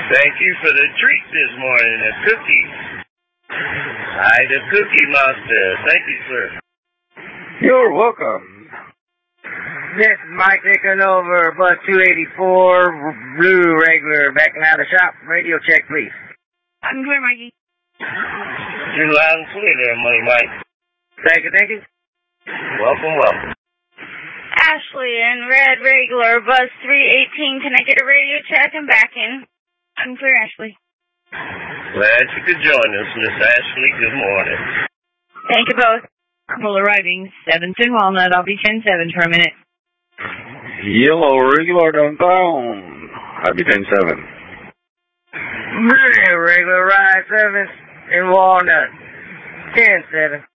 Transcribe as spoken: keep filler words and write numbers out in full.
Thank you for the treat this morning, the cookies. Hi, the Cookie Monster. Thank you, sir. You're welcome. This is Mike taking over bus two eighty-four, blue regular, backing out of the shop. Radio check, please. I'm clear, Mikey. You're loud and clear there, Money Mike. Thank you, thank you. Welcome, welcome. Ashley in red regular, bus three eighteen. Can I get a radio check and back in? I'm clear, Ashley. Glad you could join us, Miss Ashley. Good morning. Thank you both. Full arriving, seven two Walnut. I'll be ten seven for a minute. Yellow regular downtown. I'll be ten seven. Green regular, ride seven in Walnut. ten seven.